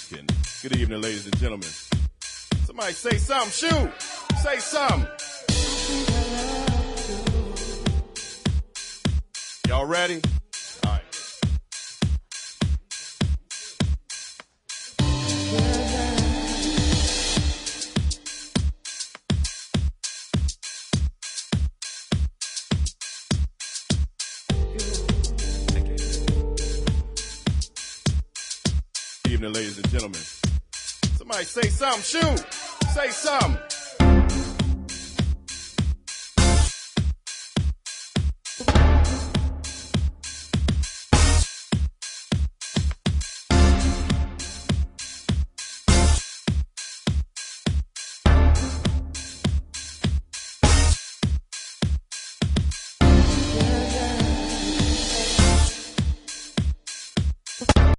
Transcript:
just kidding. Good evening, ladies and gentlemen. Somebody say something. Shoot. Say something. Y'all ready? All right. Good evening, ladies and gentlemen. Somebody say something. Shoot. Say something.